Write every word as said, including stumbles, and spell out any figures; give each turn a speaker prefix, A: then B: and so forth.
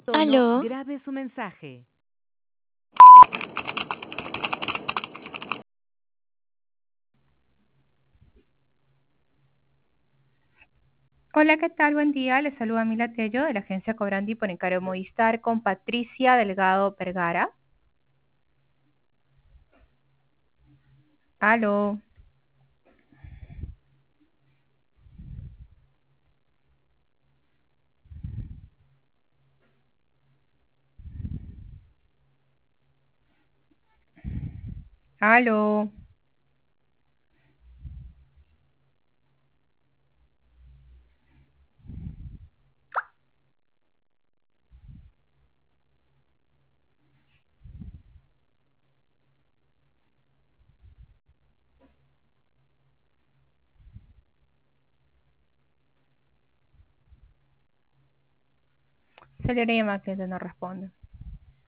A: tono,
B: Aló,
A: grabe su mensaje.
C: Hola, ¿qué tal? Buen día. Les saluda Mila Tello de la agencia Cobrandi por encargo de Movistar con Patricia Delgado Vergara. Aló. Aló. Se le llama que no responde.